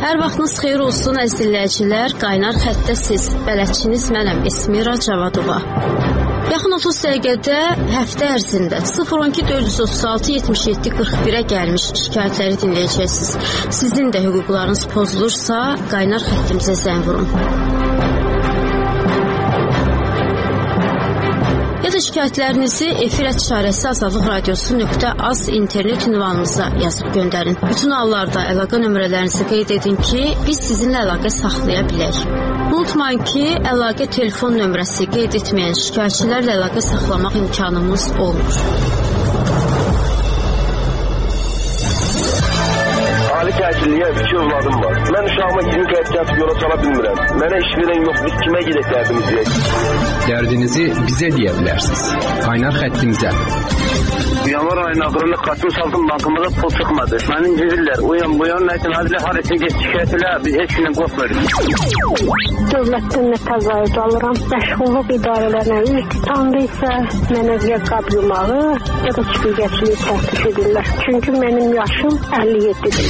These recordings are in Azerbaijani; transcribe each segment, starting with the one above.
Hər vaxtınız xeyir olsun əziz dinləyicilər. Qaynar xəttəsiz. Bələdçiniz mənəm Esmira Cavadova. Yaxın 30 dəqiqədə həftə ərzində 012 436 77 41-ə gəlmiş şikayətləri dinləyəcəksiniz. Sizin də hüquqlarınız pozulursa qaynar xəttimizə zəng vurun. Ya da şikayətlərinizi efir@azadlıqradiosu.az internet ünvanımıza yazıb göndərin. Bütün hallarda əlaqə nömrələrinizi qeyd edin ki, biz sizinlə əlaqə saxlaya bilək. Unutmayın ki, əlaqə telefon nömrəsi qeyd etməyən şikayətçilərlə əlaqə saxlamaq imkanımız olmur. Ali təhsilliyə 2 övladım var. Mən uşağıma 20 qəd gəlib yola sala bilmirəm. Mənə iş verən yox, biz kimə gedək dərdimizi deyək? Dərdinizi bizə deyə bilərsiniz. Qaynar xəttimizə. Yanvar ayının axırında kartımı saldım, bankamaza pul çıxmadı. Məni incirlər, uyan, nəsin, hadilə harəsin ki, şikayət elə, biz heç gündən qorxmuyoruz. Dövlətdən nə təzayüd alıram, məşğulluq idarələrlə istihdamda isə mənə qəb yumağı ya da çiftliğəçiliyi təklif edirlər. Çünki mənim yaşım 57-dir.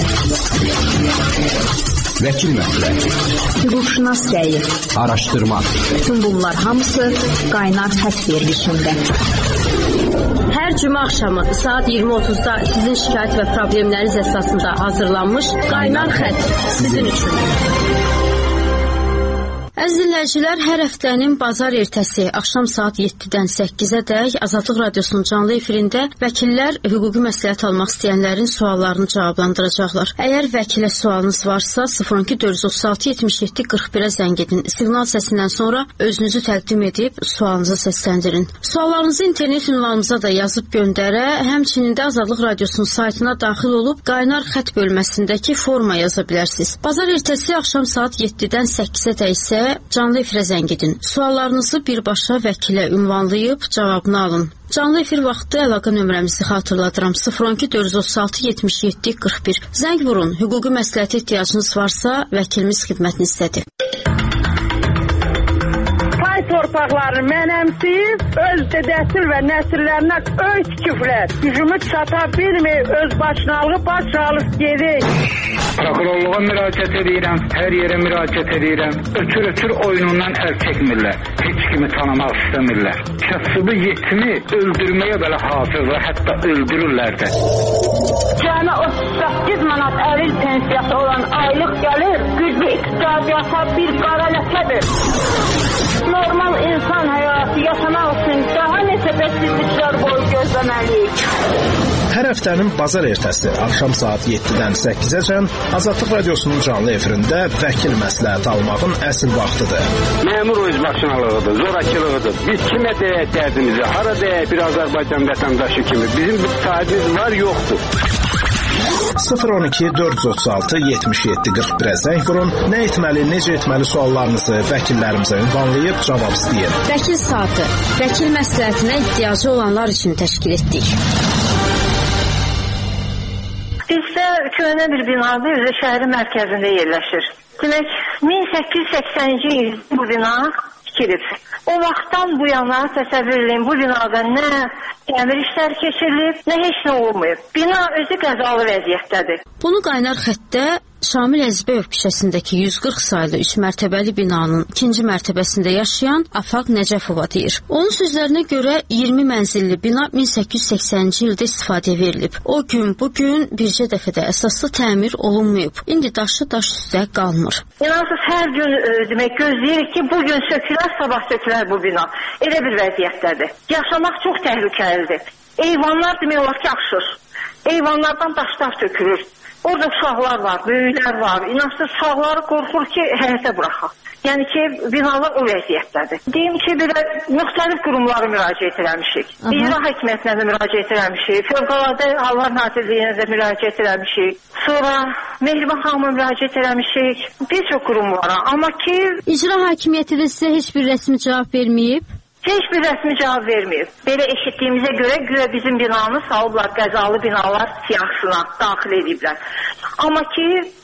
Vəkil məsləhəti, hüquqşünas rəyi, araşdırma. Bütün bunlar hamısı qaynar xətt verilişində. Hər cümə axşamı saat 20:30-da sizin şikayət və problemləriniz əsasında hazırlanmış qaynar xətt sizin üçün. Əziz dinləyicilər, hər həftənin bazar ertəsi axşam saat 7-dən 8-ədək Azadlıq Radiosunun canlı efirində vəkillər hüquqi məsləhət almaq istəyənlərin suallarını cavablandıracaqlar. Əgər vəkilə sualınız varsa 012 436 77 41-ə zəng edin. Siqnal səsindən sonra özünüzü təqdim edib sualınızı səsləndirin. Suallarınızı internet ünvanımıza da yazıb göndərə, həmçinin də Azadlıq Radiosunun saytına daxil olub qaynar xətt bölməsindəki forma yaza bilərsiniz. Bazar ertəsi axşam saat 7-dən 8-ədək isə canlı efirə zəng edin. Suallarınızı birbaşa vəkilə ünvanlayıb cavabını alın. Canlı efir vaxtı əlaqə nömrəmizi xatırladıram. 012 436 77 41. Zəng vurun. Hüquqi məsləhətə ehtiyacınız varsa vəkilimiz xidmətinizdədir. Torpaqları mənəmsiz, öz dedəsil və nəsillərinə öz küflər. Gücümü çata bilmir, öz başınalığı başalıq gedir. Prokurorluğa müraciət edirəm, hər yerə müraciət edirəm. Ötür oyunundan əl çəkmirlər. Heç kimi tanımaq istəmirlər. Kasıbı yetimi öldürməyə belə hazırlar, hətta öldürürlər də. Cəmi 38 manat əril pensiyası olan aylıq gəlir, güclü iqtisadiyyata bir qara ləkədir. Normal insan həyatı yaşamaq üçün daha neçə bəksizliklər boyu gözləməliyik. Hər həftənin bazar ertəsi axşam saat 7-dən 8-əcən Azadlıq Radiosunun canlı efirində vəkil məsləhəti almağın əsl vaxtıdır. Məmur öz başınalığıdır, zorakılığıdır. Biz kimə deyək dərdimizi, hara deyək bir Azərbaycan vətəndaşı kimi. Bizim bir sahibimiz var, yoxdur. 012 436 77 41-ə zəng vurun. Nə etməli, necə etməli suallarınızı vəkillərimizə ünvanlayıb cavab istəyin. Vəkil saatı, vəkil məsləhətinə ehtiyacı olanlar üçün təşkil etdik. Bizdə köhnə bir binadır, üzə şəhərin mərkəzində yerləşir. Demək, 1880-ci il bu bina tikilib. O vaxtdan bu yana təsəvvür edin, bu binada nə təmir işləri keçirilib, nə heç nə olmayıb. Bina özü qəzalı vəziyyətdədir. Bunu qaynar xəttdə Şamil Əzbəyov küçəsindəki 140 saylı 3 mərtəbəli binanın 2-ci mərtəbəsində yaşayan Afaq Nəcəfova deyir. Onun sözlərinə görə 20 mənzilli bina 1880-ci ildə istifadəyə verilib. O gün, bugün bircə dəfə də əsaslı təmir olunmayıb. İndi daşı daş üstə qalmır. İnansız hər gün demək gözləyirik ki, bugün sökülər, sabah sökülər bu bina. Elə bir vəziyyətdədir. Yaşamaq çox təhlükəlidir. Eyvanlar demək olar ki, axşır. Eyvanlardan daşlar sökülür. Orada uşaqlar var, böyüklər var. İnansız uşaqları qorxur ki, həyətə buraxaq. Yəni ki, binalar o vəziyyətdədir. Deyim ki, belə müxtəlif qurumlara müraciət eləmişik. İcra hakimiyyətinə də müraciət eləmişik. Fövqəladə Hallar Nazirliyinə də müraciət eləmişik. Sonra Mehriban xanıma müraciət eləmişik. Bir çox qurumlara. Amma ki... İcra hakimiyyəti də sizə heç bir rəsmi cavab verməyib? Heç bir rəsmi cavab verməyib. Belə eşitdiyimizə görə bizim binanı salıblar qəzalı binalar siyahısına daxil ediblər. Amma ki,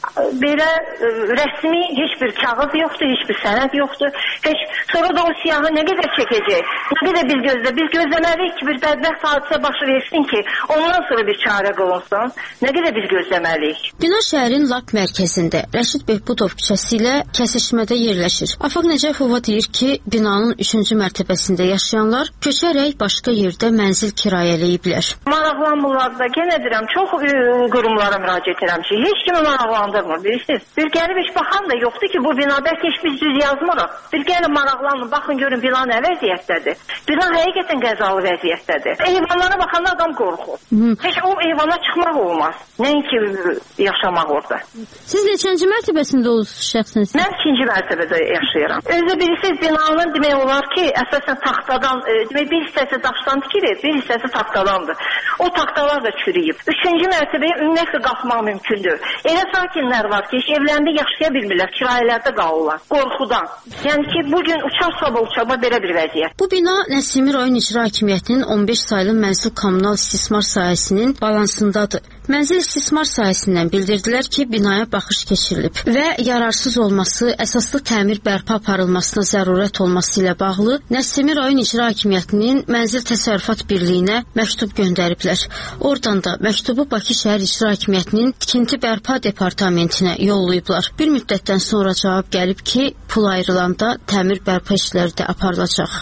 belə rəsmi heç bir kağız yoxdur, heç bir sənəd yoxdur. Sonra da o siyahı nə qədər çəkəcək? Nə qədər biz gözləməliyik ki, bir bədbəxt hadisə başı versin ki, ondan sonra bir çarə qılınsın. Nə qədər biz gözləməliyik? Bina şəhərin lap mərkəzində Rəşid Behbudov küçəsi ilə kəsişmədə yerləşir. Afaq Nəcəfova deyir ki, binanın 3-cü mərtəbəsində yaşayanlar köçərək başqa yerdə mənzil kirayələyiblər. Maraqlanmırlar da, yenə deyirəm, çox qurumlara müraciət edirəm ki, heç kimi maraqlandırmır, bilirsiniz. Bir gəlib heç baxan da yoxdur ki, bu binada heç biz düz yazmırıq. Bir gəlib maraqlanın, baxın görün bina nə vəziyyətdədir. Bina həqiqətən qəzalı vəziyyətdədir. Eyvanlara baxanda adam qorxur. Heç o eyvana çıxmaq olmaz. Nəinki yaşamaq orada. Siz neçənci mərtəbəsində olursunuz şəxsiniz? Mən 2-ci mərtəbədə yaşayıram. Özü bilirsiniz, binanın demək olar ki, əsasən taxtadan, demək bir hissəsi daşdan tikilir, bir hissəsi taxtadandır. O taxtalar da çürüyüb. 3-cü mərtəbəyə ümumiyyətlə qalxmaq mümkündür. Elə sakinlər var ki, heç evlərində yaşaya bilmirlər, kirayələrdə qalırlar, qorxudan. Yəni ki, bugün uçar-sabah belə bir vəziyyət. Bu bina Nəsimi rayon icra hakimiyyətinin 15 saylı mənzil kommunal istismar sahəsinin balansındadır. Mənzil istismar sahəsindən bildirdilər ki, binaya baxış keçirilib və yararsız olması, əsaslı təmir bərpa aparılmasına zərurət olması ilə bağlı Nəsimi rayon icra hakimiyyətinin Mənzil Təsərrüfat Birliyinə məktub göndəriblər. Oradan da məktubu Bakı şəhər icra hakimiyyətinin tikinti bərpa departamentinə yollayıblar. Bir müddətdən sonra cavab gəlib ki, pul ayrılanda təmir bərpa işləri də aparılacaq.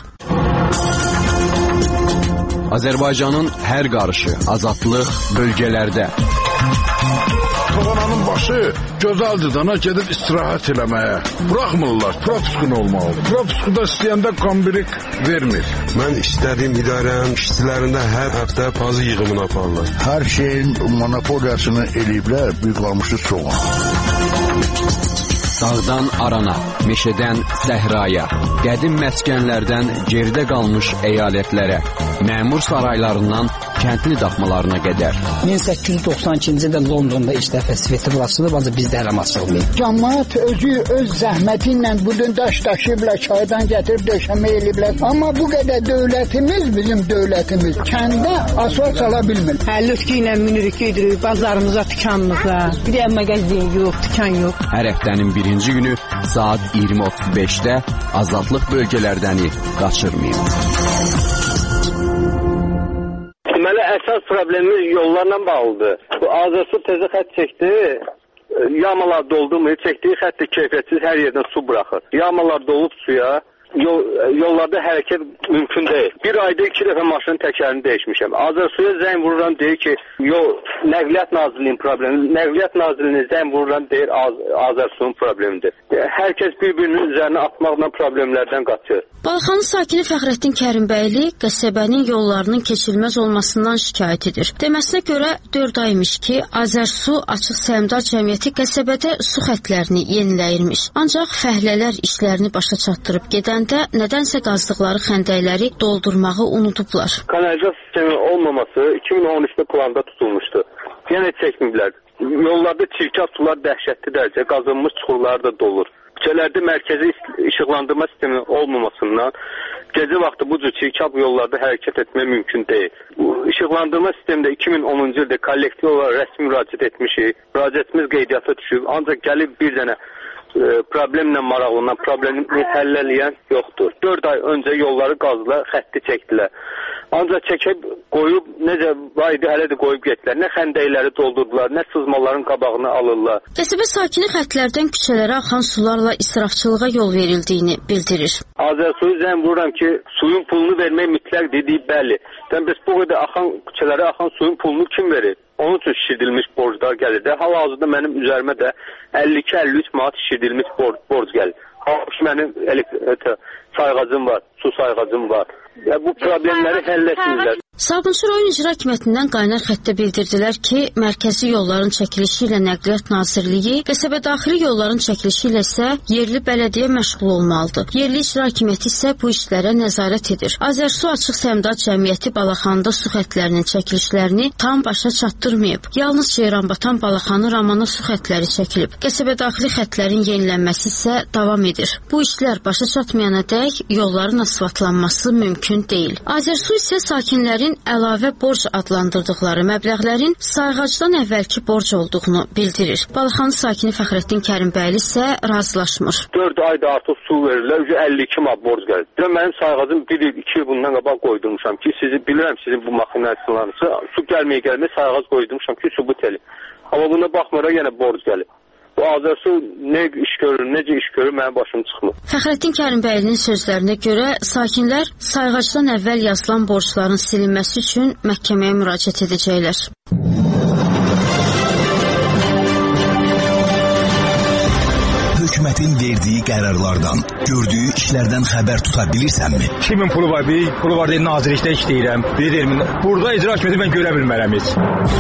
Azərbaycanın hər qarışı, azadlıq bölgələrdə. Toğananın başı gözəldir dana gedib istirahət eləməyə. Buraxmırlar, propiskun olmalıdır. Propiskuda istəyəndə qambirik vermir. Mən istədiyim idarənin işçilərində hər həftə pazı yığımını aparırlar. Hər şeyin monopoliyasını eləyiblər, büyük qalmışı çoğun. Dağdan arana, meşədən səhraya, qədim məskənlərdən geridə qalmış əyalətlərə, məmur saraylarından kəndli daxmalarına qədər. 1892-ci ildə Londonda ilk dəfə festival açılıb, ancaq bizdə hələm açılmayıb. Cəmaət özü öz zəhməti ilə budun daş daşıyıblar, çaydan gətirib döşəmə eləyiblər. Amma bu qədər dövlətimiz, bizim dövlətimiz kəndə asfalt sala bilmir. Lütki ilə minirik, gedirik bazarımıza, dükanımıza. Bir də mağazin yox, dükan yox. Hər həftənin birinci günü saat 20:35-də azadlıq bölgələrdəni qaçırmayın. Deməli, əsas problemimiz yollarla bağlıdır. Bu Azərsu təzə xətt çəkdi, yamalar doldurmur, çəkdiyi xəttə keyfiyyətsiz hər yerdən su buraxır. Yamalar dolub suya, yollarda hərəkət mümkün deyil. Bir ayda 2 dəfə maşının təkərini dəyişmişəm. Azərsuya zəng vururam, deyir ki, Nəqliyyat Nazirliyinin problemi. Nəqliyyat Nazirliyinin zəng vururam, deyir Azərsu'nun problemidir. Hər kəs bir-birinin üzərinə atmaqla problemlərdən qaçır. Balaxanın sakini Fəxrəddin Kərimbəyli qəsəbənin yollarının keçilməz olmasından şikayət edir. Deməsinə görə 4 aymış ki, Azərsu Açıq Səhmdar Cəmiyyəti qəsəbədə su xəttlərini yeniləyirmiş. Ancaq fəhlələr işlərini başa çatdırıb gedəndə nədənsə qazdıqları xəndəkləri doldurmağı unudublar. Kanalizasiya sistemi olmaması 2013-də planda tutulmuşdu. Yenə çəkməyiblər. Yollarda çirkab sular dəhşətli dərəcə qazınmış çuxurlar da dolur. Küçələrdə mərkəzi işıqlandırma sistemi olmamasından gecə vaxtı bu cür çirkab yollarda hərəkət etmək mümkün deyil. Bu işıqlandırma sistemində 2010-cu ildə kollektiv olaraq rəsmi müraciət etmişik. Müraciətimiz qeydiyyata düşüb, ancaq gəlib bir dənə problemlə maraqlanan, problemi həllələyən yoxdur. 4 ay öncə yolları qazdılar, xətti çəkdilər. Ancaq çəkib qoyub, necə vaydı hələ də qoyub getdilər. Nə xəndəkləri doldurdular, nə sızmaların qabağını alırlar. Qəsəbə sakini xəttlərdən küçələrə axan sularla israfçılığa yol verildiyini bildirir. Azərsuyu zəng vururam ki, suyun pulunu vermək mütləq dediyi bəli. Biz bu qədər küçələrə axan suyun pulunu kim verir? Onun üçün şişirdilmiş borclar gəlir də. Hal-hazırda mənim üzərimə də 52-53 manat şişirdilmiş borc gəlir. Halbuki mənim sayğacım var, su sayğacım var. Bu problemləri həll etmirlər. Sabunçu rayon icra hakimiyyətindən qaynar xəttə bildirdilər ki, mərkəzi yolların çəkilişi ilə Nəqliyyat Nazirliyi, qəsəbə daxili yolların çəkilişi ilə isə yerli bələdiyyə məşğul olmalıdır. Yerli icra hakimiyyəti isə bu işlərə nəzarət edir. Azərsu Açıq Səhmdar Cəmiyyəti Balaxanda su xəttlərinin çəkilişlərini tam başa çatdırmayıb. Yalnız Ceyranbatan Balaxanı Ramana su xəttləri çəkilib. Qəsəbə daxili xəttlərin yenilənməsi isə davam edir. Bu işlər başa çatmayana dək yolların asfaltlanması mümkün mümkün deyil. Azərsu isə sakinlərin əlavə borc adlandırdıqları məbləğlərin sayğacdan əvvəlki borc olduğunu bildirir. Balıxanı sakini Fəxrəddin Kərimbəyli isə razılaşmır. 4 ayda artıq su verirlər, 52 manat borc gəlir. Mənim sayğacım 1 il, 2 il bundan qabaq qoydurmuşam ki, sizi bilirəm, sizin bu maxinasınlarınızı su gəlməyə sayğac qoydurmuşam ki, sübut elin. Amma buna baxmara yenə borc gəlir. Bu Azərsu nə iş görür, necə iş görür, mənim başım çıxmır. Fəxrəddin Kərimbəylinin sözlərinə görə sakinlər sayğacdan əvvəl yazılan borcların silinməsi üçün məhkəməyə müraciət edəcəklər. Hökumətin verdiyi qərarlardan, gördüyü işlərdən xəbər tuta bilirsənmi? Kimin pulu var? Bir pulu var deyil, nazirlikdə işləyirəm. Burada icra hakimiyyəti mən görə bilmərəm heç.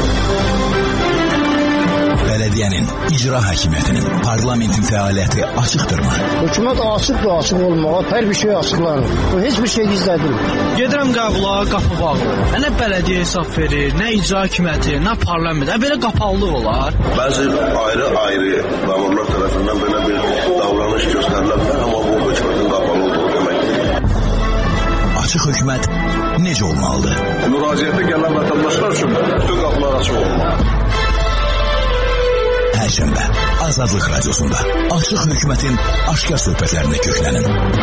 Belediyenin, icra hakimiyyətinin, parlamentin fəaliyyəti açıqdırmı? Hökumət açıqdır, açıq olmağa, hər bir şey açıqlanır. Heç bir şey gizlədilmir. Gedirəm qəbula, qapı bağlı. Nə bələdiyyə hesab verir, nə icra hakimiyyəti, nə parlament. Belə qapalılıq olar. Bəzi ayrı-ayrı məmurlar tərəfindən belə bir davranış göstərilə bilər, amma bu hökumətin qapalı olduğu deməkdir. Açıq hökumət necə olmalıdır? Müraciətə gələn vətəndaşlar üçün bütün qapılar açıq olmalı. Perşembe Azadlıq Radyosunda Açıq Hökumətin aşkar söhbətlərinə köklənin.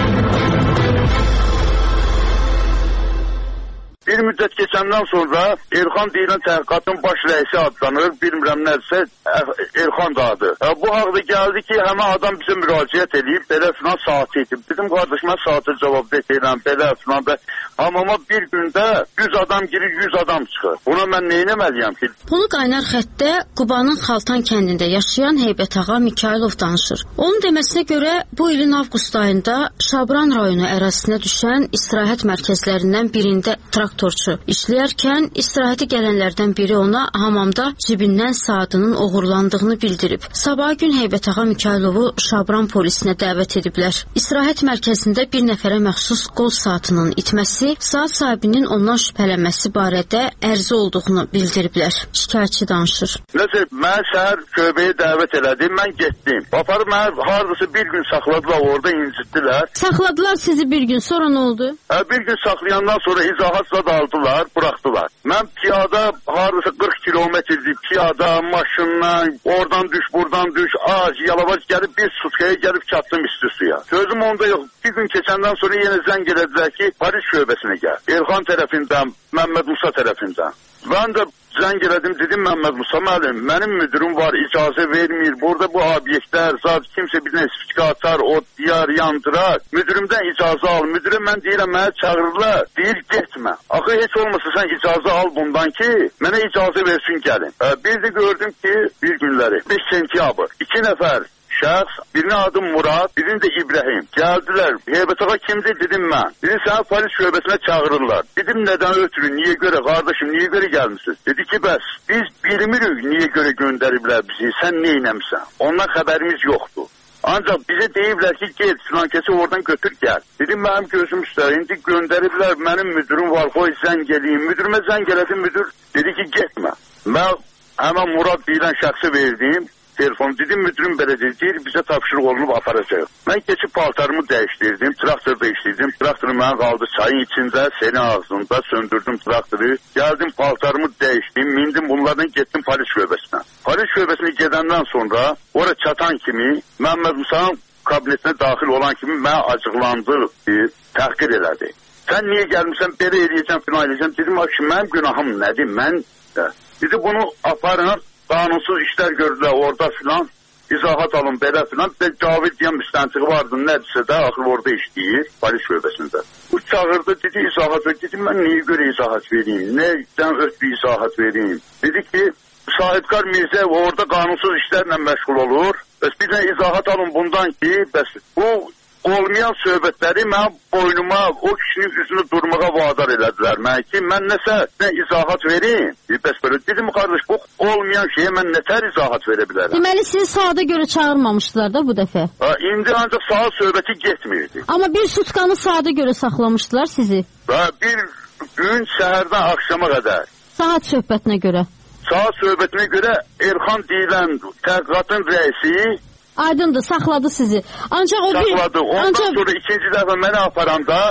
Bir müddət keçəndən sonra Elxan deyilən təhqiqatın baş rəisi adlanır, bilmirəm nədirsə Elxan da adı. Bu haqda gəldi ki, həmən adam bizə müraciət edib, belə filan saati edib. Dedim, qardaş, mən saatı cavab verirəm, belə filan. Hamama bir gündə 100 adam girir, 100 adam çıxır. Buna mən neynəməliyəm ki? Bunu qaynar xəttdə Qubanın Xaltan kəndində yaşayan Heybətağa Mikailov danışır. Onun deməsinə görə bu ilin avqust ayında Şabran rayonu ərazisinə düşən istirahət mərkəzlərindən birində traktorçu işləyərkən istirahəti gələnlərdən biri ona hamamda cibindən saatının oğurlandığını bildirib. Sabah gün Heybətağa Mikailovu Şabran polisinə dəvət ediblər. İstirahət mərkəzində bir nəfərə məxsus qol saatının itməsi, saat sahibinin ondan şübhələnməsi barədə ərizə olduğunu bildiriblər. Şikayətçi danışır. Nəsə, mən səhər köbəyə dəvət elədim, mən getdim. Aparıb mən hardasa bir gün saxladılar, orada incitdilər. Saxladılar sizi bir gün, sonra nə oldu? Bir gün saxlayandan sonra izahatla da aldılar, bıraktılar. Mən piyada hardasa 40 kilometrlik piyada, maşınla, oradan düş, buradan düş, ağac, yalavac gəlib bir sutkaya gəlib çatdım isti suya. Sözüm onda yox. Bir gün keçəndən sonra yenə zəng elədilər ki, Paris şöbəsinə gəl. Elxan tərəfindən, Məmməd Musa tərəfindən. Ben de zəng elədim, dedim Məmməd Musa müəllim, mənim müdürüm var, icazə vermir. Burada bu obyektlər, zat kimsə bir nəsifikə atar, o diyar yandırar. Müdürümdən icazə al. Müdürə mən deyirəm, mənə çağırırlar. Deyir, getmə. Axı heç olmasa sən icazə al bundan ki, mənə icazə versin gəlin. Bir də gördüm ki, bir günləri 5 sentyabr 2 nəfər şəxs, birinin adı Murad, birinin də İbrahim. Gəldilər. Heybətağa kimdir? Dedim mən. Dedim, səni polis şöbəsinə çağırırlar. Dedim, nədən ötürü, niyə görə, qardaşım, niyə görə gəlmişsiniz? Dedi ki, bəs, biz bilmirik niyə görə göndəriblər bizi, sən neynəmsən? Ondan xəbərimiz yoxdur. Ancaq bizə deyiblər ki, get, filankəsi oradan götür, gəl. Dedim, mənim gözüm üstə, indi göndəriblər, mənim müdürüm var, qoy zəng eləyim. Müdürümə zəng elədim, müdür dedi ki, getmə. Mən həmən Murad deyilən şəxsi verdim. Telefon dedim, müdürüm belə deyir, bizə tapşırıq olunub aparacaq. Mən keçib paltarımı dəyişdirdim, traktorda işləyirdim. Traktorum mənə qaldı çayın içində, selin ağzında, söndürdüm traktoru. Gəldim, paltarımı dəyişdim, mindim bunlardan getdim polis şöbəsinə. Polis şöbəsinə gedəndən sonra, oraya çatan kimi, Məmməd Musa'nın kabinetinə daxil olan kimi mənə acıqlandı, təhqir elədi. Sən niyə gəlmişsən, belə eləyəcəm, filan eləyəcəm. Dedim, mənim günahım nədir, mən dedi, bunu aparın. Qanunsuz işlər gördülər orada filan, izahat alın belə filan. Cavid deyən müstəntiqi vardı, nədirsə də axır orada işləyir, polis şöbəsində. Bu çağırdı, dedi izahat ver. Dedim, mən niyə görə izahat vereyim, nədən ötürü izahat vereyim? Dedi ki, Sahibkar Mirzəyev orada qanunsuz işlərlə məşğul olur. Bəs bir də izahat alın bundan ki, bəs bu olmayan söhbətləri mənim boynuma, o kişinin üzünü durmağa vadar elədilər mənə ki, mən nəsə izahat vereyim. Bəs belə dedim, qardaş, bu olmayan şeyə mən nətər izahat verə bilərəm? Deməli, sizi saata görə çağırmamışdılar da bu dəfə? İndi ancaq saat söhbəti getmirdi. Amma bir sutkanı saata görə saxlamışdılar sizi? Bir gün səhərdən axşama qədər. Saat söhbətinə görə? Saat söhbətinə görə Elxan deyilən təhqiqatın rəisi aydındır, saxladı sizi. Ancaq o saxladı. Ondan sonra ikinci dəfə mənə aparanda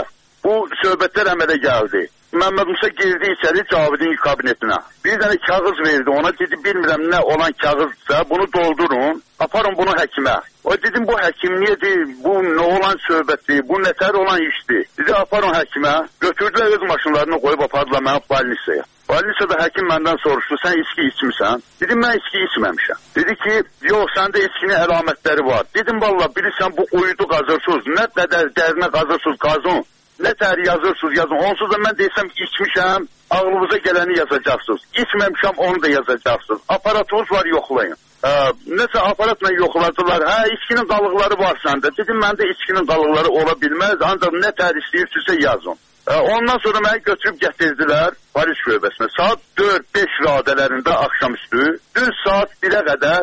bu söhbətlər əmələ gəldi. Məmməd Musa girdi içəri Cavidin kabinetinə. Bir dənə kağız verdi ona, dedi bilmirəm nə olan kağızsa bunu doldurun, aparın bunu həkimə. O dedim bu həkim niyedir, bu nə olan söhbətdir, bu nətər olan işdir. Dedi aparın həkimə, götürdülər öz maşınlarını qoyub apardılar mənə balnisaya. Balnisada həkim məndən soruşdu, sən içki içmirsən? Dedim mən içki içməmişəm. Dedi ki, yox səndə içkinin əlamətləri var. Dedim valla bilirsən bu uyudu qazırsız, nə qədər dərinə qazırsız qazın. Nə tər yazırsınız yazın. Onsuz da mən desəm içmişəm, ağlınıza gələni yazacaqsınız. İçməmişəm onu da yazacaqsınız. Aparatınız var yoxlayın. Nəsə aparatla yoxladılar. Hə içkinin qalıqları var səndə. Dedim məndə içkinin qalıqları ola bilməz. Ancaq nə tər istəyirsinizsə yazın. Ondan sonra məni götürüb gətirdilər polis şöbəsinə. Saat 4-5 radələrində axşamüstü, düz saat 1-ə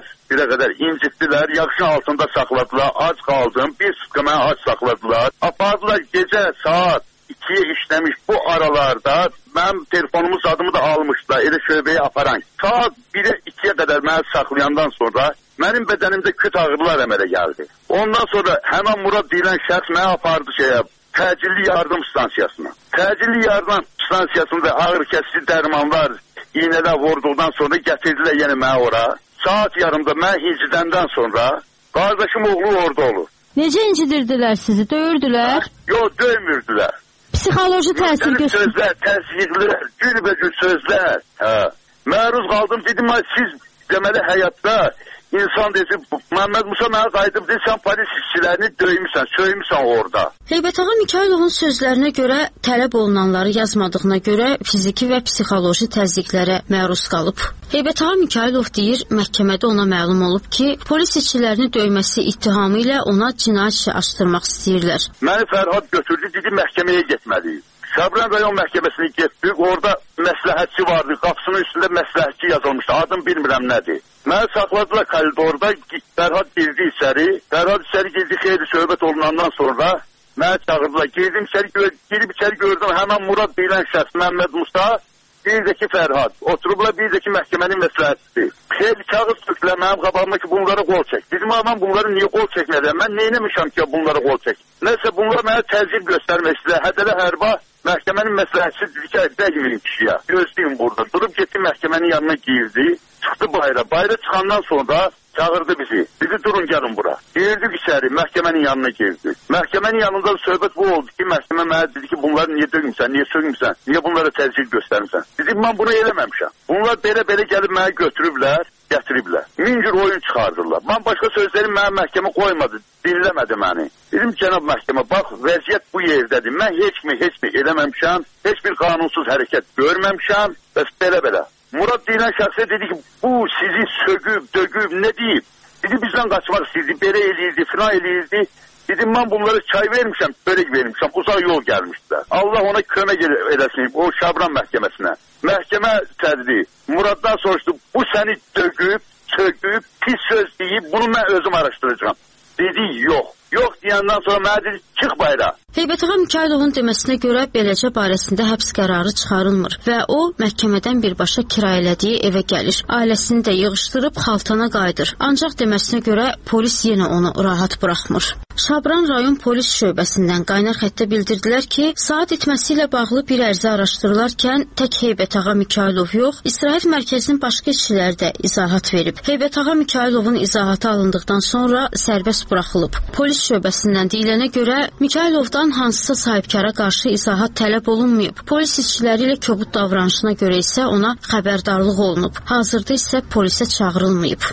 qədər incitdilər, yaxşın altında saxladılar, ac qaldım, bir sıqqı mənə ac saxladılar. Apardılar gecə saat 2-yə işləmiş bu aralarda, mənim telefonumun adımı da almışdılar, elə şöbəyə aparan. Saat 1-ə 2-yə qədər məni saxlayandan sonra mənim bədənimdə küt ağrılar əmələ gəldi. Ondan sonra həmən Murad deyilən şəxs mənə apardı təcilli yardım stansiyasına. Təcilli yardım stansiyasında ağır kəsici dərmanlar iynələr vurduqdan sonra gətirdilər yenə mənə ora. Saat yarımda mən incidəndən sonra qardaşım oğlu orada olur. Necə incidirdilər sizi? Döyürdülər? Yox, döymürdülər. Psixoloji təsir göstərir. Sözlər, təsdiqlər, gülbəcül sözlər. Məruz qaldım, dedim, siz deməli həyatda İnsan dedi, Məmməd Musa mənə qayıdıb dedi, sən polis işçilərini döymüsən, söymüsən orada. Heybətağa Mikayılovun sözlərinə görə tələb olunanları yazmadığına görə fiziki və psixoloji təzyiqlərə məruz qalıb. Heybətağa Mikayılov deyir, məhkəmədə ona məlum olub ki, polis işçilərini döyməsi ittihamı ilə ona cinayət işi açdırmaq istəyirlər. Məni Fərhad götürdü, dedi, məhkəməyə getməliyik. Şabran rayon məhkəməsinə getdik, orada məsləhətçi vardı, qapısının üstündə məsləhətçi yazılmışdı, adım bilmirəm nədir. Məni saxladılar koridorda, Fərhad girdi içəri, girdi, xeyli söhbət olunandan sonra məni çağırdılar, girib içəri gördüm, həmən Murad deyilən şəxs, Məmməd Musa, bir də ki Fərhad, oturublar bir də ki məhkəmənin məsləhətçisi. Xeyli kağız tökülər mənim qabağıma ki bunlara qol çək. Dedim, mən bunları niyə qol çəkmədim, mən neynəmişəm ki bunlara qol çək. Nəsə bunlar mənə təzyiq göstərmək istəyir, hədələ hərba. Məhkəmənin məsləhətçisi dedi ki, dəyməyin kişiyə, gözləyin burada. Durub getdi məhkəmənin yanına girdi, çıxdı bayra. Bayra çıxandan sonra çağırdı bizi. Dedi, durun gəlin bura. Girdik içəri, məhkəmənin yanına girdi. Məhkəmənin yanında söhbət bu oldu ki, məhkəmə mənə dedi ki, bunları niyə döymüsən, niyə söymüsən, niyə bunlara təzyiq göstərmirsən. Dedim, mən bunu eləməmişəm. Bunlar belə gəlib mənə götürüblər, gətiriblər. Min cür oyun çıxardırlar. Mən başqa sözlərim mənə məhkəmə qoymadı, dinləmədi məni. Dedim, cənab məhkəmə, bax, vəziyyət bu yerdədir. Mən heç mi eləməmişəm, heç bir qanunsuz hərəkət görməmişəm, bəs belə. Murad deyilən şəxsə dedi ki, bu sizi sögüb, dögüb, nə deyib? Dedi, bizdən qaçmaq istəyirdi, belə eləyirdi, filan eləyirdi. Dedim, mən bunlara çay vermişəm, börək vermişəm, uzaq yol gəlmişdilər. Allah ona kömək eləsin, o Şabran məhkəməsinə. Məhkəmə sədri Muraddan soruşdu, bu səni dögüb, sögüb, pis söz deyib, bunu mən özüm araşdıracağım. Dedi, yox. Yox deyəndən sonra mənə dedi, çıx bayra. Heybətağa Mikayılovun deməsinə görə beləcə barəsində həbs qərarı çıxarılmır və o məhkəmədən birbaşa kirayələdiyi evə gəlir. Ailəsini də yığışdırıb xaltana qayıdır. Ancaq deməsinə görə polis yenə onu rahat buraxmır. Şabran rayon polis şöbəsindən qaynar xəttə bildirdilər ki, saat itməsi ilə bağlı bir ərizə araşdırılarkən tək Heybətağa Mikayılov yox, İstirahət mərkəzinin başqa işçiləri də izahat verib. Heybətağa Mikayılovun izahatı alındıqdan sonra sərbəst buraxılıb. Polis şöbəsindən deyilənə görə Mikayılovdan hansısa sahibkara qarşı izahat tələb olunmayıb. Polis işçiləri ilə kobud davranışına görə isə ona xəbərdarlıq olunub. Hazırda isə polisə çağırılmayıb.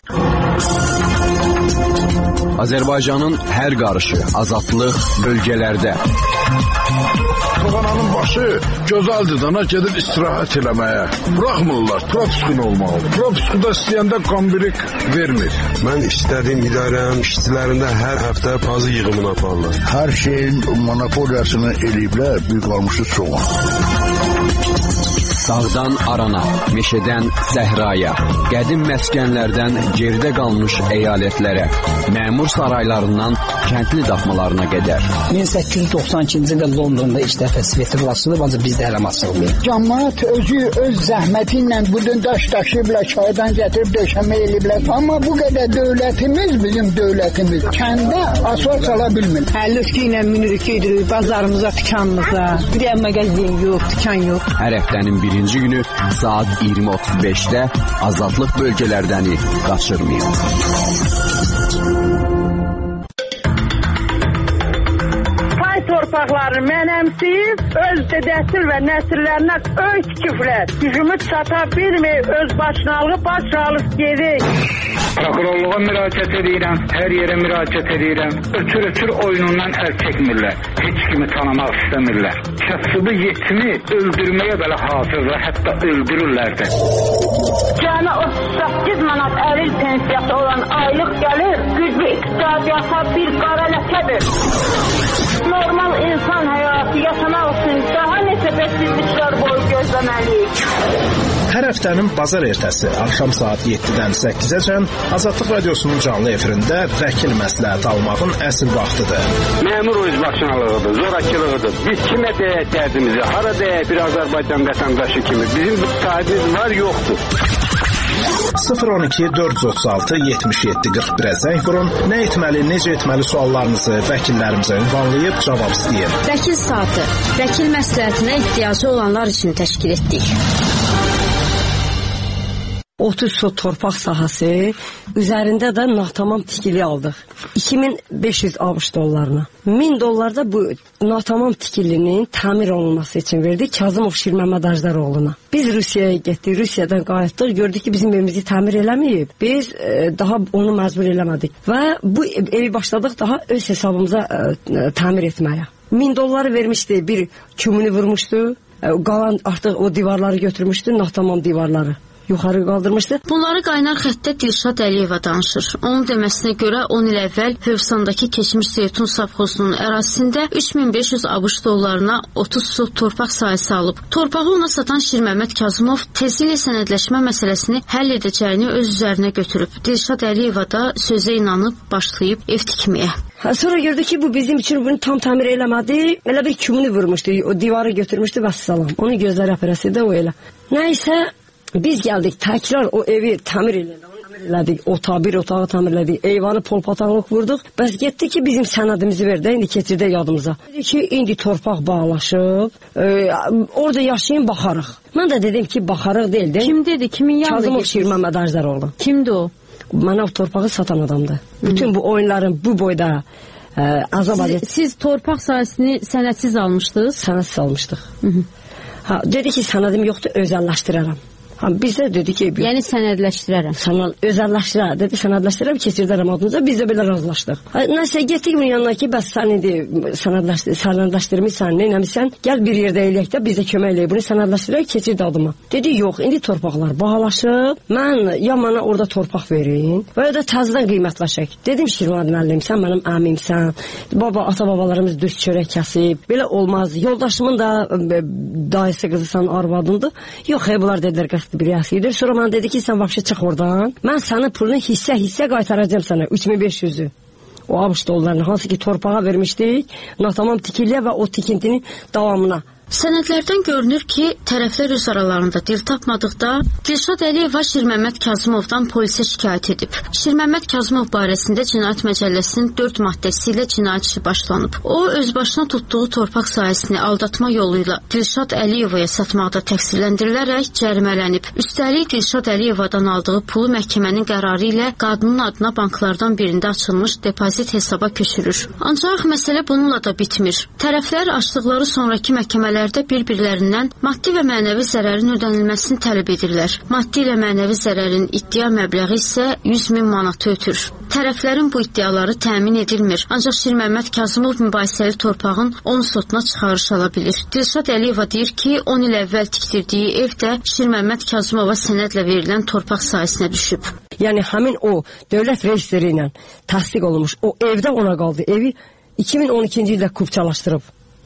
Azərbaycanın hər qarışı, azadlıq bölgələrdə. Toğananın başı gözəldir dana gedir istirahət eləməyə. Buraxmırlar, propiskun olmalı. Propiskuda istəyəndə kombirik vermir. Mən istədiyim idarənin işçilərində hər həftə pazı yığımını aparırlar. Hər şeyin monopoliyasını eləyiblər, büyük almışı çoğun. Dağdan arana, meşədən səhraya, qədim məskənlərdən geridə qalmış əyalətlərə, məmur saraylarından kəndli daxmalarına qədər. 1892-ci ildə Londonda ilk dəfə sveti bulaşılıb, ancaq bizdə hələ açılmayıb. Cəmaət özü öz zəhməti ilə budun daş daşıyıblar, çaydan gətirib döşəmə eləyiblər. Amma bu qədər dövlətimiz, bizim dövlətimiz kəndə asfalt sala bilmir. Həlləski ilə minirik, gedirik bazarımıza, dükanımıza. Bir də mağazin yox, dükan yox. Hər həftənin birinci günü saat 20:35-də azadlıq bölgələrdəni qaçırmayın. Torpaqları mənəmsiz, öz dədəsil və nəsillərinə öy tikiblər. Gücümüz çata bilmir, öz başınalığı başsağlıq gedir. Prokurorluğa müraciət edirəm, hər yerə müraciət edirəm. Ötür oyunundan əl çəkmirlər. Heç kimi tanımaq istəmirlər. Kasıbı yetimi öldürməyə belə hazırlar, hətta öldürürlər də. Cəmi 38 manat əril pensiyası olan aylıq gəlir, güclü iqtisadiyyata bir qara ləkədir. Normal insan həyatı yaşamaq üçün daha neçə bəsizliklər boyu gözləməliyik. Hər həftənin bazar ertəsi axşam saat 7-dən 8-əcən Azadlıq Radiosunun canlı efirində vəkil məsləhət almağın əsl vaxtıdır. Məmur özbaşınalığıdır, zorakılığıdır. Biz kimə deyək dərdimizi, hara deyək bir Azərbaycan vətəndaşı kimi. Bizim bu sahibimiz var, yoxdur. 012-436-77-41-ə zəng vurun. Nə etməli, necə etməli suallarınızı vəkillərimizə ünvanlayıb cavab istəyin. Vəkil saatı, vəkil məsləhətinə ehtiyacı olanlar üçün təşkil etdik. 30 sot torpaq sahəsi, üzərində də natamam tikili aldıq. 2500 ABŞ dollarına. 1000 dollar da bu natamam tikilinin təmir olunması üçün verdik Kazımov Şirməməd Ajdaroğluna. Biz Rusiyaya getdik, Rusiyadan qayıtdıq, gördük ki, bizim evimizi təmir eləməyib. Biz daha onu məcbur eləmədik və bu evi başladıq daha öz hesabımıza təmir etməyə. 1000 dolları vermişdi, bir kümünü vurmuşdu, qalan artıq o divarları götürmüşdü, natamam divarları yuxarı qaldırmışdı. Bunları qaynar xəttdə Dilşad Əliyeva danışır. Onun deməsinə görə 10 il əvvəl Hövsandakı keçmiş Zeytun Savxozunun ərazisində 3500 ABŞ dollarına 30 sot torpaq sahəsi alıb. Torpağı ona satan Şirməməd Kazımov tezliklə sənədləşmə məsələsini həll edəcəyini öz üzərinə götürüb. Dilşad Əliyeva da sözə inanıb başlayıb ev tikməyə. Sonra gördük ki, bu bizim üçün bunu tam təmir eləmədi. Elə bir kümünü vurmuşdu, o divarı götürmüşdü və salam. Onun gözləri aparası da o elə. Nəysə, biz gəldik, təkrar o evi təmir elədik, bir otağı təmir elədik, eyvanı polpataqlıq vurduq. Bəs getdi ki, bizim sənədimizi verdi, indi keçirdə yadımıza. Dedi ki, indi torpaq bağlaşıb, orada yaşayın, baxarıq. Mən də dedim ki, baxarıq deyildi. Kim dedi, kimin yanında Kazımov Şirməməd Ajdaroğlu. Kimdi o? Mənə o torpağı satan adamdı. Bütün bu oyunların bu boyda Siz torpaq sahəsini sənədsiz almışdınız? Sənədsiz almışdıq. Dedi ki, sənədim yoxdur, özəlləşdirərəm. Bizə dedi ki... Yəni sənədləşdirərəm. Özəlləşdirərəm. Dedi, sənədləşdirərəm, keçirdərəm adınıza. Biz də belə razılaşdıq. Nəsə, getdik bunun yanına ki, bəs sən indi sənədləşdirmişsən, neynəmişsən, gəl bir yerdə eləyək də, bizə kömək eləyək. Bunu sənədləşdirək, keçirdi adıma. Dedi, yox, indi torpaqlar bağlaşıb. Mən ya mənə orada torpaq verin və ya da təzədən qiymətləşək. Dedim, Şirvan müəllim, sən mənim əmimsən. Ata-babalarımız düz çörək kəsib. Belə olmaz. Yoldaşımın da dayısı qızısan, arvadındır. Yox, bunlar dedilər, bir yasıdır. Sonra bana dedi ki, sən vapşı çıx oradan. Mən sənin pulunu hissə qaytaracağım sənə, 3500-ü. O ABŞ dollarını, hansı ki torpağa vermişdik, natamam tikiliyə və o tikintinin davamına. Sənədlərdən görünür ki, tərəflər öz aralarında dil tapmadıqda Dilşad Əliyeva Şirməməd Kazımovdan polisə şikayət edib. Şirməməd Kazımov barəsində Cinayət Məcəlləsinin 4 maddəsi ilə cinayət işi başlanıb. O, özbaşına tutduğu torpaq sahəsini aldatma yolu ilə Dilşad Əliyevaya satmaqda təqsirləndirilərək cərimələnib. Üstəlik, Dilşad Əliyevadan aldığı pulu məhkəmənin qərarı ilə qadının adına banklardan birində açılmış depozit hesaba köçürür. Ancaq məsələ bununla da bitmir. Tərəflər açdıqları sonraki məhkəmələr bir-birlərindən maddi və mənəvi zərərin ödənilməsini tələb edirlər. Maddi ilə mənəvi zərərin iddia məbləği isə 100.000 manatı ötür. Tərəflərin bu iddiaları təmin edilmir. Ancaq Şirməməd Kazımov mübahisəli torpağın 10 sotuna çıxarış ala bilir. Dilşad Əliyeva deyir ki, 10 il əvvəl tikdirdiyi ev də Şirməməd Kazımova sənədlə verilən torpaq sahəsinə düşüb. Yəni həmin o dövlət reyestri ilə təsdiq olunmuş o evdə ona qaldı. Evi 2012-ci ildə kupçalaşdırıb.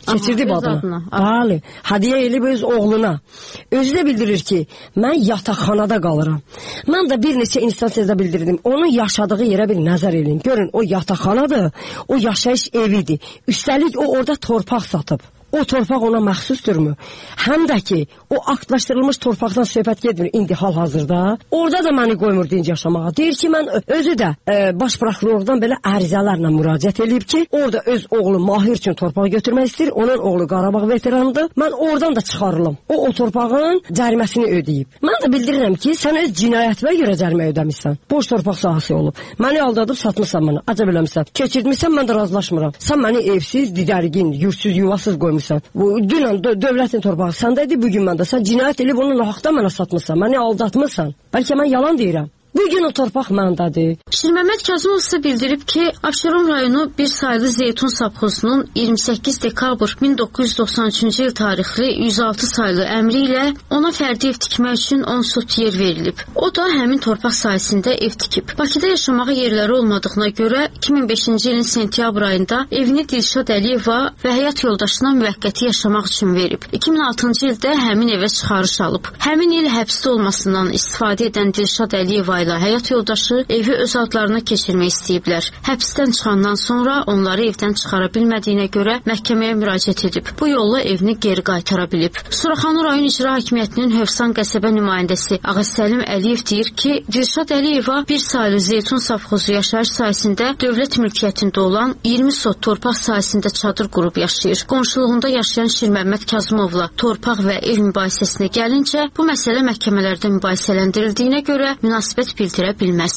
Keçirdi adına. Bəli. Hədiyyə elib öz oğluna. Özü də bildirir ki, mən yataqxanada qalıram. Mən də bir neçə instansiyada bildirdim. Onun yaşadığı yerə bir nəzər edin. Görün, o yataqxanadır, o yaşayış evidir. Üstəlik o orada torpaq satıb. O torpaq ona məxsusdurmu? Həm də ki, o aktlaşdırılmış torpaqdan söhbət getmir indi hal-hazırda. Orada da məni qoymur dinc yaşamağa. Deyir ki, mən özü də baş prokurordan belə ərizələrlə müraciət edib ki, orada öz oğlu Mahir üçün torpaq götürmək istəyir. Onun oğlu Qarabağ veteranıdır. Mən oradan da çıxarılım. O torpağın cəriməsini ödəyib. Mən də bildirirəm ki, sən öz cinayətinə görə cərimə ödəmişsən. Boş torpaq sahəsi olub. Məni aldadıb satmışsan mənə. Acab eləmişsən. Keçirtmişsən, mən də razılaşmıram. Sən məni evsiz, didərgin, yursuz, yuvasız qoymuşsan. Dünən dövlətin torpağı səndədir, bugün məndə. Sən cinayət edib onun haqda mənə satmışsan, məni aldatmışsan. Bəlkə mən yalan deyirəm. Bugün o torpaq məndədir. Şirməmməd Kazımov isə bildirib ki, Abşeron rayonu bir saylı zeytun savxozunun 28 dekabr 1993-cü il tarixli 106 saylı əmri ilə ona fərdi ev tikmək üçün 10 sot yer verilib. O da həmin torpaq sahəsində ev tikib. Bakıda yaşamağa yerləri olmadığına görə 2005-ci ilin sentyabr ayında evini Dilşad Əliyeva və həyat yoldaşına müvəqqəti yaşamaq üçün verib. 2006-cı ildə həmin evə çıxarış alıb. Həmin il həbsdə olmasından istifadə edən Dilşad Əliyeva ilə həyat yoldaşı evi öz adlarına keçirmək istəyiblər. Həbsdən çıxandan sonra onları evdən çıxara bilmədiyinə görə məhkəməyə müraciət edib. Bu yolla evini geri qaytara bilib. Suraxanı rayon icra hakimiyyətinin Hövsan qəsəbə nümayəndəsi Ağasəlim Əliyev deyir ki, Dilşad Əliyeva bir saylı zeytun savxozu yaşayış sahəsində dövlət mülkiyyətində olan 20 sot torpaq sahəsində çadır qurub yaşayır. Qonşuluğunda yaşayan Şirməmməd Kazımovla torpaq və ev mübahisəsinə gəlincə, bu məsələ məhkəmələrdə mübahisələndirildiyinə görə münasibət bildirə bilməz.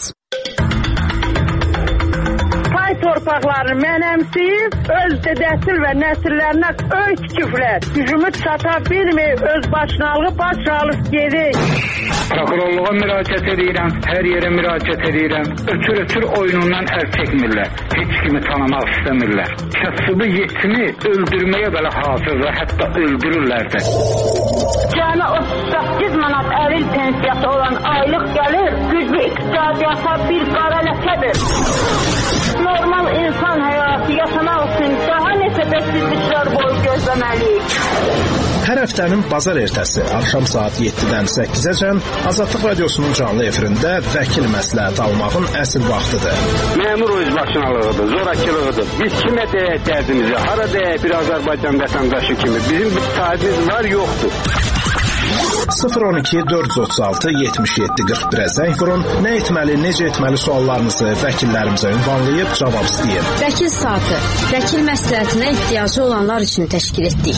Pay torpaqlarını mənəmsiyib, öz dədəsil və nəsillərinə öy tikiblər. Gücümü çata bilmir, öz başına alıb, baş alıb gedir. Prokurorluğa müraciət edirəm, hər yerə müraciət edirəm. Ötür oyunundan əl çəkmirlər. Heç kimi tanımaq istəmirlər. Kasıbı yetimi öldürməyə belə hazırlar, hətta öldürürlər də. Cəmi 38 manat əril pensiyası olan aylıq gəlir, güclü iqtisadiyyata bir qara ləkədir. Normal insan həyatı yaşamaq üçün daha neçə bəksizliklər boyu gözləməliyik. Hər həftənin bazar ertəsi axşam saat 7-dən 8-əcən Azadlıq Radiosunun canlı efirində vəkil məsləhət almağın əsl vaxtıdır. Məmur özbaşınalığıdır, zorakılığıdır. Biz kimə deyək dərdimizi, hara deyək bir Azərbaycan vətəndaşı kimi. Bizim bir sahibimiz var, yoxdur. 012 436 77 41-ə zəng vurun. Nə etməli, necə etməli suallarınızı vəkillərimizə ünvanlayıb cavab istəyin. Vəkil saatı, vəkil məsləhətinə ehtiyacı olanlar üçün təşkil etdik.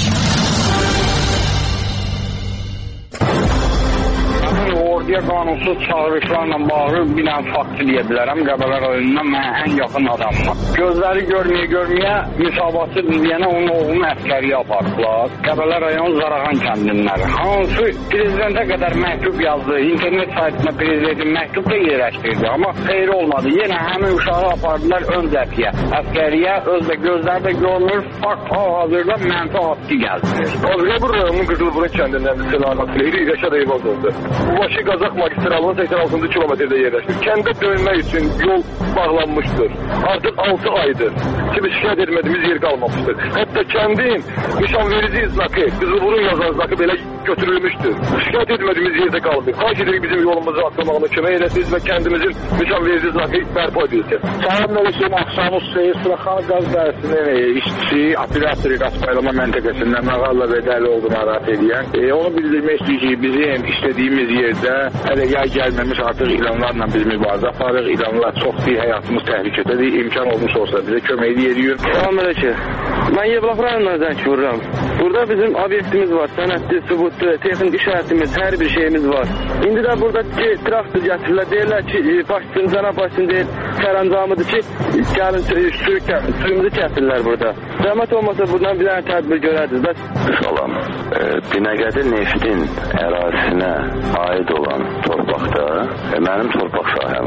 Orduya qanunsuz çağırışlarla bağlı bir dənə fakt deyə bilərəm. Qəbələ rayonundan mənə ən yaxın adamım. Gözləri görməyə müsabatı deyənə onun oğlunu əskəriyə apardılar. Qəbələ rayon Zaraxan kəndinləri. Hansı prezidentə qədər məktub yazdı. İnternet saytına prezidentin məktub da yerləşdirdi. Amma xeyri olmadı. Yenə həmin uşağı apardılar ön cəbhəyə. Əskəriyə özdə gözləri də görmür. Fakt hal-hazırda mənfi haqqı gəldi. Qəbələ rayonunun Qızılburun kəndindən Selamat Leyli Rəşad Eyvazovdur. Bu Qazaq magistralının 86-cı kilometrdə yerləşir. Kəndə dönmək üçün yol bağlanmışdır. Artıq 6 aydır ki, biz şikayət etmədiyimiz yer qalmamışdır. Hətta kəndin nişanverici znakı, Qızılburun yazan znakı belə götürülmüşdür. Şikayət etmədiyimiz yerdə qalmır. Xahiş edirik bizim yolumuzu atlamağına kömək edəsiniz və kəndimizin nişanverici znakı bərpa edilsin. Salam əleykum, axşamınız xeyir. Suraxanı qaz dairesinin işçisi, operator qaz paylama məntəqəsində Məğalla və Dəli oldu narahat edən. Onu bildirmək istəyir ki, bizim istədiyimiz yerdə hələ yay gəlməmiş artıq ilanlarla biz mübarizə aparırıq. İlanlar çoxdur, həyatımız təhlükədədir. İmkan olmuş olsa bizə kömək edirik. Salam əleykum. Mən Yevlax rayonundan zəng vururam. Burada bizim obyektimiz var, sənədli, sübutlu, texnik işarətimiz, hər bir şeyimiz var. İndi də burada traktor gətirirlər, deyirlər ki, başçının, cənab başçının deyir, sərəncamıdır ki, gəlin suyumuzu kəsirlər burada. Zəhmət olmasa buradan bir dənə tədbir görərdiniz. Salam. Binəqədi neftin ərazisinə aid olan torpaqda mənim torpaq sahəm var.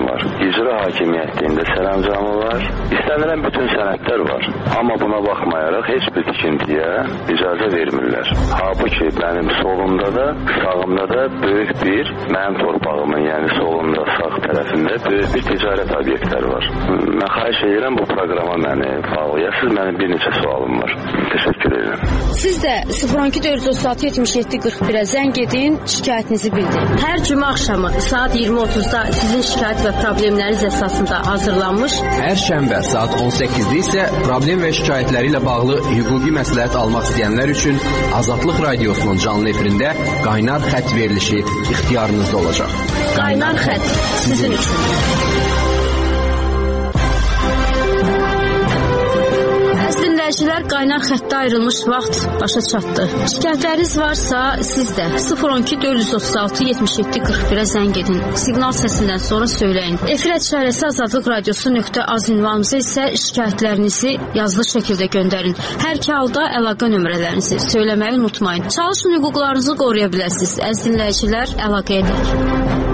icra hakimiyyətində sərəncamı var. İstənilən bütün sənədlər var. Amma buna baxmayaraq heç bir tikintiyə icazə vermirlər. Halbuki mənim solumda da, sağımda da böyük bir, mənim torpağımın, yəni solumda, sağ tərəfində böyük bir ticarət obyektləri var. Mən xahiş edirəm bu proqrama məni bağlayasınız. Mənim bir neçə sualım var. Təşəkkür edirəm. Siz də 012-436-77-41-ə zəng edin, şikayətinizi bildirin. Hər cümə axşamı saat 20:30-da sizin şikayət və problemləriniz əsasında hazırlanmış. Hər şənbə saat 18-də isə problem və şikayətləri ilə bağlı hüquqi məsləhət almaq istəyənlər üçün Azadlıq Radiosunun canlı efirində qaynar xətt verilişi ixtiyarınızda olacaq. Qaynar xətt sizin üçün. Dinləyicilər, qaynar xəttə ayrılmış vaxt başa çatdı. Şikayətləriniz varsa siz də 012-436-77-41-ə zəng edin. Siqnal səsindən sonra söyləyin. Efir ədşarəsi azadlıqradiosu.az ünvanımıza isə şikayətlərinizi yazılı şəkildə göndərin. Hər iki halda əlaqə nömrələrinizi söyləməyi unutmayın. Çalışın, hüquqlarınızı qoruya biləsiniz. Əziz dinləyicilər, əlaqəyə edək.